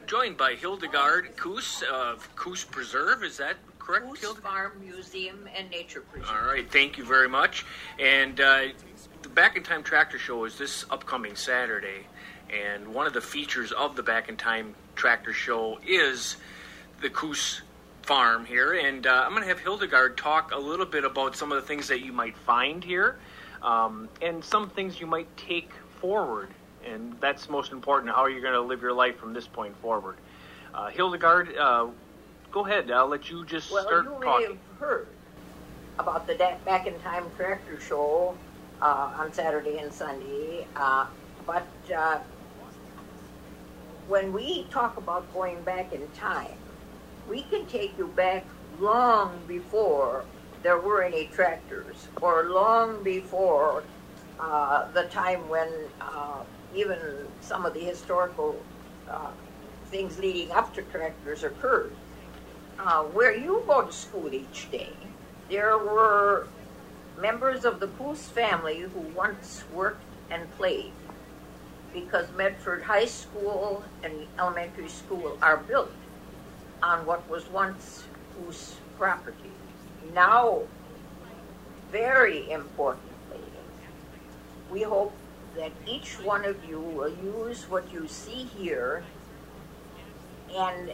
Joined by Hildegard Koos of Koos Preserve. Is that correct, Koos Hildegard? Farm Museum and Nature Preserve. All right, thank you very much. And the Back in Time Tractor Show is this upcoming Saturday. And one of the features of the Back in Time Tractor Show is the Koos Farm here. And I'm going to have Hildegard talk a little bit about some of the things that you might find here and some things you might take forward. And that's most important, how you're going to live your life from this point forward. Hildegard, go ahead. I'll let you just start talking. Well, you may have heard about the Back in Time Tractor Show on Saturday and Sunday. But when we talk about going back in time, we can take you back long before there were any tractors, or long before the time when even some of the historical things leading up to tractors occurred. Where you go to school each day, there were members of the Koos family who once worked and played, because Medford High School and elementary school are built on what was once Koos property. Now, very importantly, we hope that each one of you will use what you see here and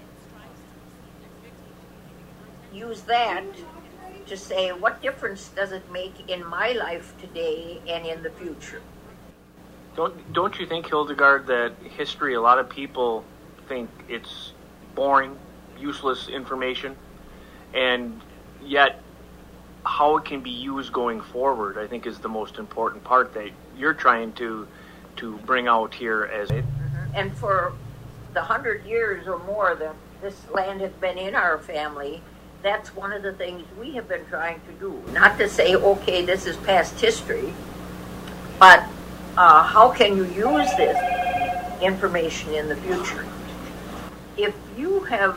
use that to say, what difference does it make in my life today and in the future? Don't you think, Hildegard, that history, a lot of people think it's boring, useless information, and yet how it can be used going forward, I think, is the most important part that you're trying to bring out here as it. And for the 100 years or more that this land has been in our family, that's one of the things we have been trying to do. Not to say, okay, this is past history, but how can you use this information in the future? If you have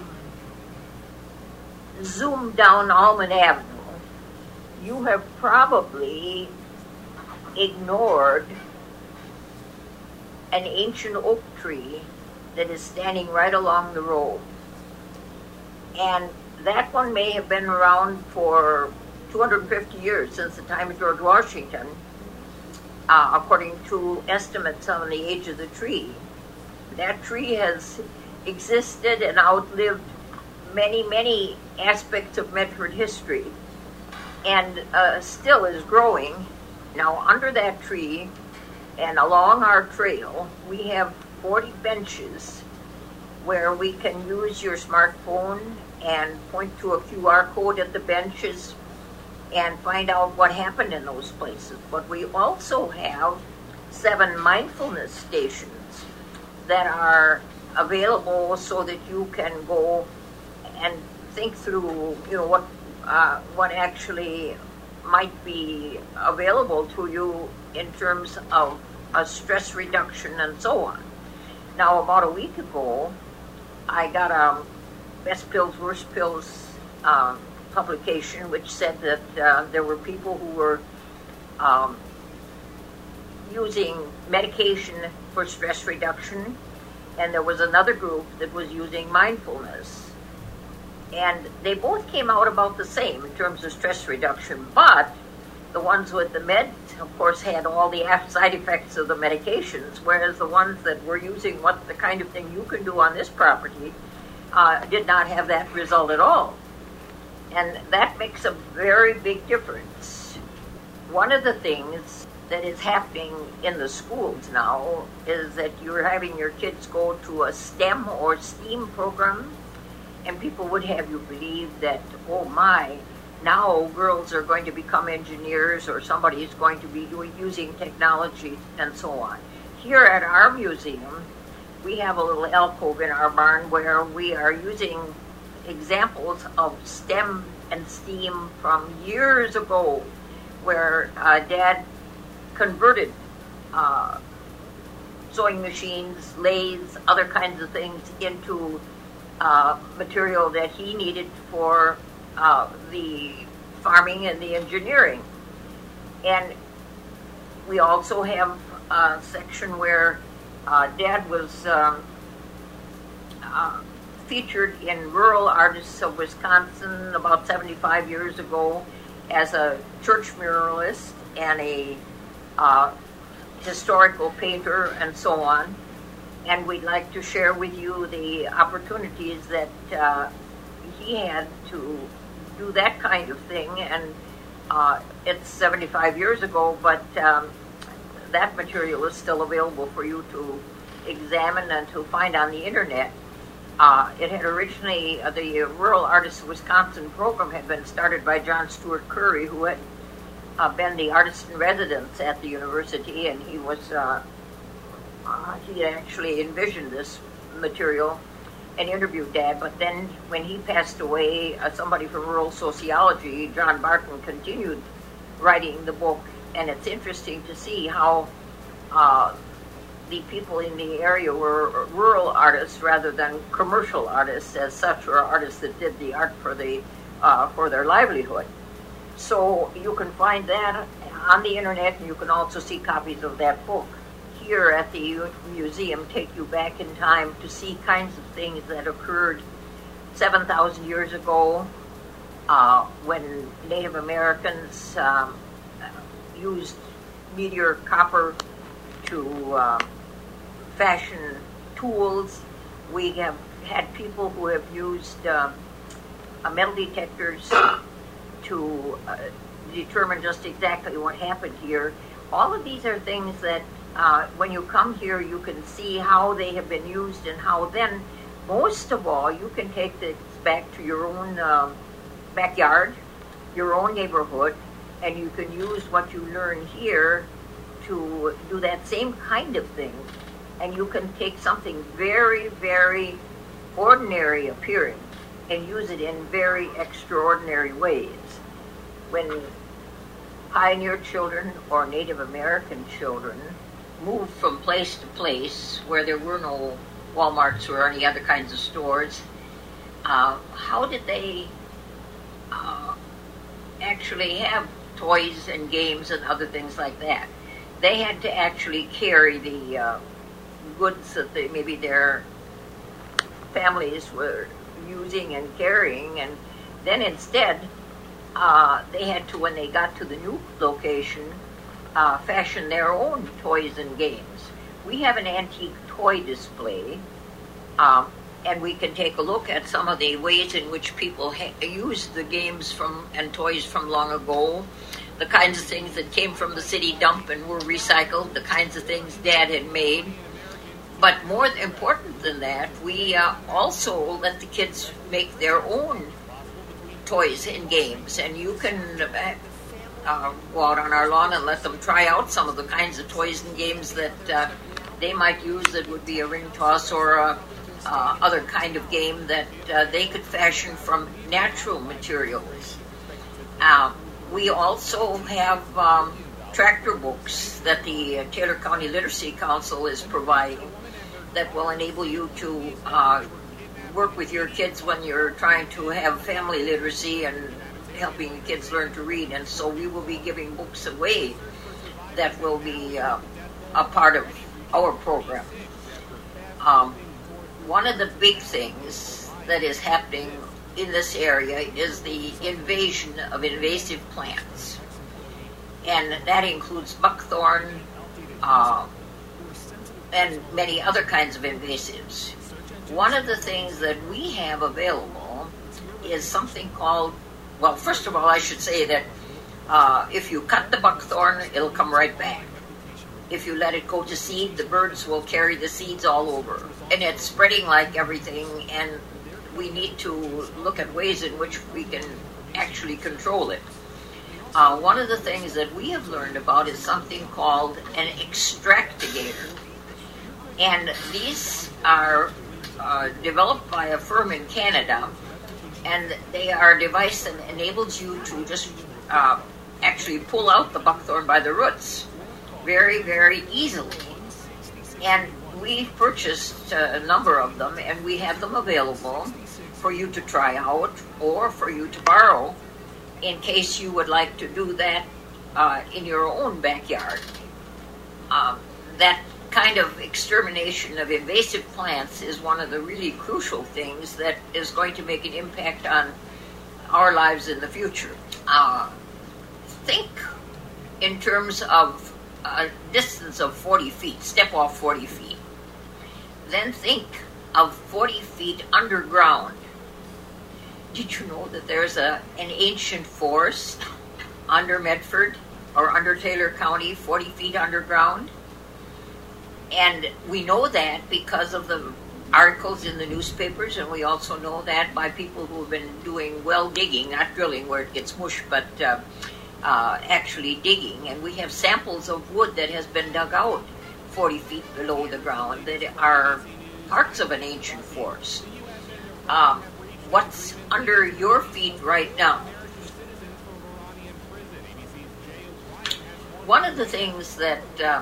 zoomed down Almond Avenue, you have probably ignored an ancient oak tree that is standing right along the road. And that one may have been around for 250 years, since the time of George Washington, according to estimates on the age of the tree. That tree has existed and outlived many, many aspects of Medford history, and still is growing. Now, under that tree and along our trail, we have 40 benches where we can use your smartphone and point to a QR code at the benches and find out what happened in those places. But we also have 7 mindfulness stations that are available so that you can go and think through, what actually might be available to you in terms of a stress reduction and so on. Now, about a week ago, I got a Best Pills, Worst Pills publication, which said that there were people who were using medication for stress reduction, and there was another group that was using mindfulness. And they both came out about the same in terms of stress reduction, but the ones with the meds, of course, had all the side effects of the medications, whereas the ones that were using the kind of thing you can do on this property did not have that result at all. And that makes a very big difference. One of the things that is happening in the schools now is that you're having your kids go to a STEM or STEAM program, and people would have you believe that, oh my, now girls are going to become engineers, or somebody is going to be using technology and so on. Here at our museum, we have a little alcove in our barn where we are using examples of STEM and STEAM from years ago, where Dad converted sewing machines, lathes, other kinds of things into material that he needed for the farming and the engineering. And we also have a section where Dad was featured in Rural Artists of Wisconsin about 75 years ago as a church muralist and a historical painter and so on. And we'd like to share with you the opportunities that he had to do that kind of thing. And it's 75 years ago, but that material is still available for you to examine and to find on the internet. It had originally, the Rural Artists of Wisconsin program had been started by John Stuart Curry, who had been the artist in residence at the university, and he was he actually envisioned this material and interviewed Dad. But then when he passed away, somebody from rural sociology, John Barton, continued writing the book, and it's interesting to see how the people in the area were rural artists rather than commercial artists as such, or artists that did the art for their livelihood. So you can find that on the internet, and you can also see copies of that book. Here at the museum take you back in time to see kinds of things that occurred 7,000 years ago when Native Americans used meteor copper to fashion tools. We have had people who have used metal detectors to determine just exactly what happened here. All of these are things that when you come here, you can see how they have been used, and how then, most of all, you can take this back to your own backyard, your own neighborhood, and you can use what you learn here to do that same kind of thing. And you can take something very, very ordinary appearing and use it in very extraordinary ways. When pioneer children or Native American children moved from place to place where there were no Walmarts or any other kinds of stores, how did they actually have toys and games and other things like that? They had to actually carry the goods that maybe their families were using and carrying, and then instead they had to, when they got to the new location, fashion their own toys and games. We have an antique toy display, and we can take a look at some of the ways in which people used the games and toys from long ago, the kinds of things that came from the city dump and were recycled, the kinds of things Dad had made. But more important than that, we also let the kids make their own toys and games, and you can go out on our lawn and let them try out some of the kinds of toys and games that they might use that would be a ring toss or other kind of game that they could fashion from natural materials. We also have tractor books that the Taylor County Literacy Council is providing that will enable you to work with your kids when you're trying to have family literacy and helping kids learn to read. And so we will be giving books away that will be a part of our program. One of the big things that is happening in this area is the invasion of invasive plants. And that includes buckthorn and many other kinds of invasives. One of the things that we have available is something called, well, first of all, I should say that if you cut the buckthorn, it'll come right back. If you let it go to seed, the birds will carry the seeds all over. And it's spreading like everything, and we need to look at ways in which we can actually control it. One of the things that we have learned about is something called an extractigator. And these are developed by a firm in Canada, and they are a device that enables you to just actually pull out the buckthorn by the roots very, very easily. And we purchased a number of them, and we have them available for you to try out or for you to borrow in case you would like to do that in your own backyard. That kind of extermination of invasive plants is one of the really crucial things that is going to make an impact on our lives in the future. Think in terms of a distance of 40 feet, step off 40 feet. Then think of 40 feet underground. Did you know that there's an ancient forest under Medford or under Taylor County, 40 feet underground? And we know that because of the articles in the newspapers, and we also know that by people who have been doing well digging, not drilling where it gets mush, but actually digging. And we have samples of wood that has been dug out 40 feet below the ground that are parts of an ancient forest. What's under your feet right now? One of the things that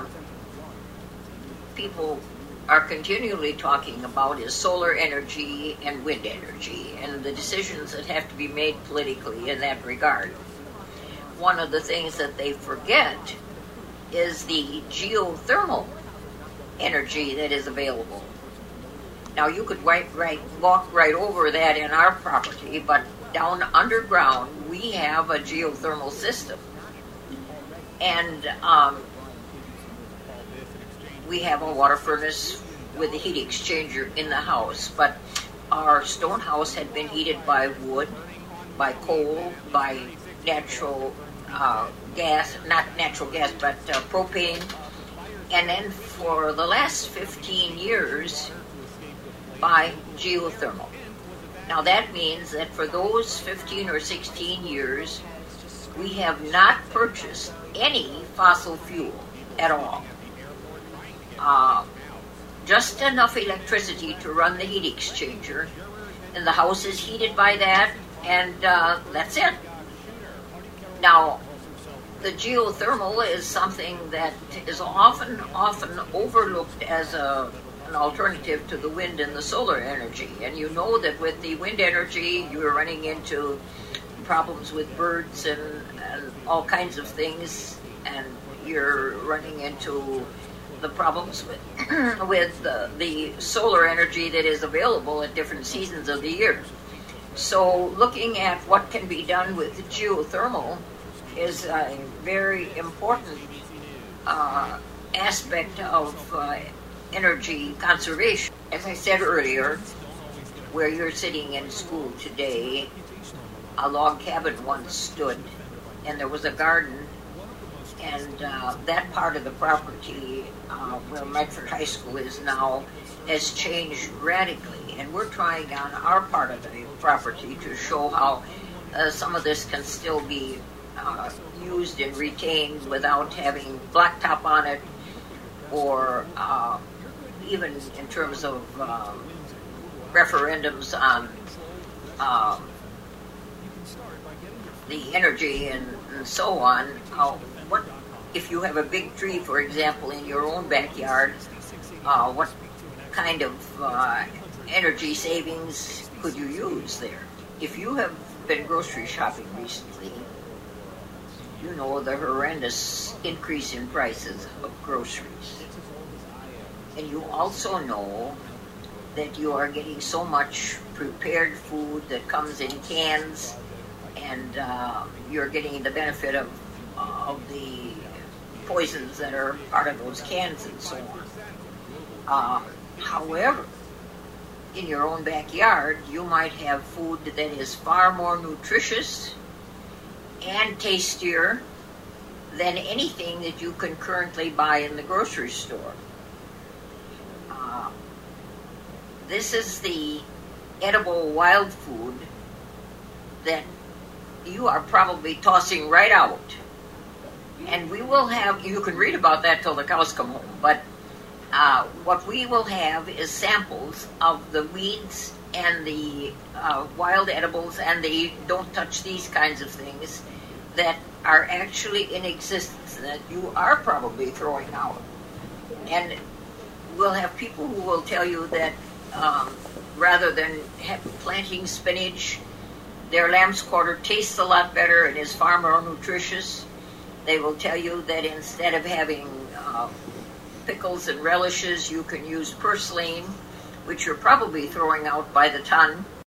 people are continually talking about is solar energy and wind energy and the decisions that have to be made politically in that regard. One of the things that they forget is the geothermal energy that is available. Now, you could walk right over that in our property, but down underground, we have a geothermal system. And we have a water furnace with a heat exchanger in the house, but our stone house had been heated by wood, by coal, by natural gas, not natural gas, but propane. And then for the last 15 years, by geothermal. Now that means that for those 15 or 16 years, we have not purchased any fossil fuel at all. Just enough electricity to run the heat exchanger, and the house is heated by that, and that's it. Now, the geothermal is something that is often overlooked as an alternative to the wind and the solar energy. And you know that with the wind energy, you're running into problems with birds and all kinds of things, and you're running into the problems with the solar energy that is available at different seasons of the year. So looking at what can be done with geothermal is a very important aspect of energy conservation. As I said earlier, where you're sitting in school today, a log cabin once stood, and there was a garden, and that part of the property where Medford High School is now has changed radically, and we're trying on our part of the property to show how some of this can still be used and retained without having blacktop on it, or even in terms of referendums on the energy and so on. What if you have a big tree, for example, in your own backyard? What kind of energy savings could you use there? If you have been grocery shopping recently, you know the horrendous increase in prices of groceries. And you also know that you are getting so much prepared food that comes in cans, and you're getting the benefit of the poisons that are part of those cans and so on. However, in your own backyard, you might have food that is far more nutritious and tastier than anything that you can currently buy in the grocery store. This is the edible wild food that you are probably tossing right out. And we will have, you can read about that till the cows come home, but what we will have is samples of the weeds and the wild edibles and the don't touch these kinds of things that are actually in existence that you are probably throwing out. And we'll have people who will tell you that rather than planting spinach, their lamb's quarter tastes a lot better and is far more nutritious. They will tell you that instead of having pickles and relishes. You can use purslane, which you're probably throwing out by the ton.